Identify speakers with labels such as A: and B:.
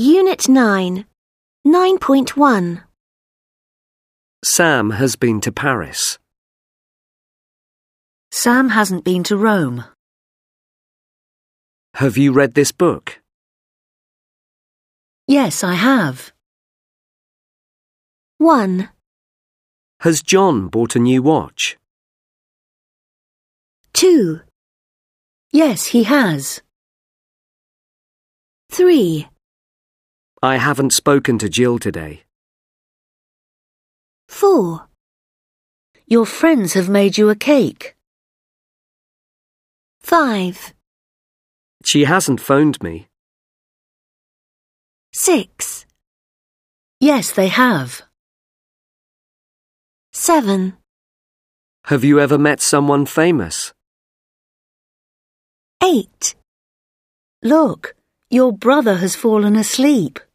A: Unit 9, 9.1.
B: Sam has been to Paris.
C: Sam hasn't been to Rome.
B: Have you read this book?
C: Yes, I have.
A: 1,
B: Has John bought a new watch?
A: 2,
C: Yes, he has.
A: 3,
B: I haven't spoken to Jill today.
A: 4,
C: Your friends have made you a cake.
A: 5,
B: She hasn't phoned me.
A: 6,
C: Yes, they have.
A: 7,
B: Have you ever met someone famous?
A: 8.
C: Look, your brother has fallen asleep.